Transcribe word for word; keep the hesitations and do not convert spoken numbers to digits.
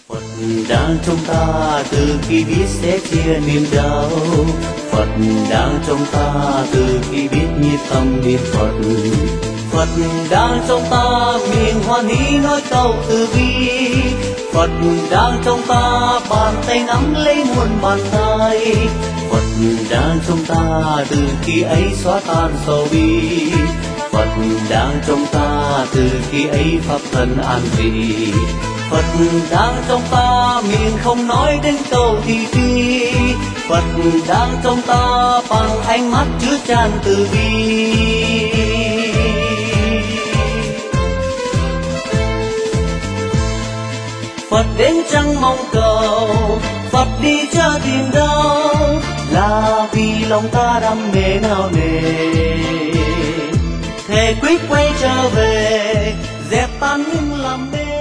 Phật đang trong ta từ khi biết sẽ chia niềm đau. Phật đang trong ta từ khi biết nhịp tâm niệm Phật. Phật đang trong ta miệng hoan hỷ nói câu từ bi. Phật đang trong ta bàn tay nắm lấy muôn bàn tay. Phật đang trong ta từ khi ấy xóa tan sầu bi. Phật đang trong ta từ khi ấy pháp thân an vị. Phật đang trong ta miệng không nói đến câu thị phi. Phật đang trong ta bằng ánh mắt chứa chan từ bi. Phật đến chẳng mong cầu, Phật đi cho tìm đâu, là vì lòng ta đam mê nào nề. Thề quyết quay trở về, dẹp tan những lầm mê.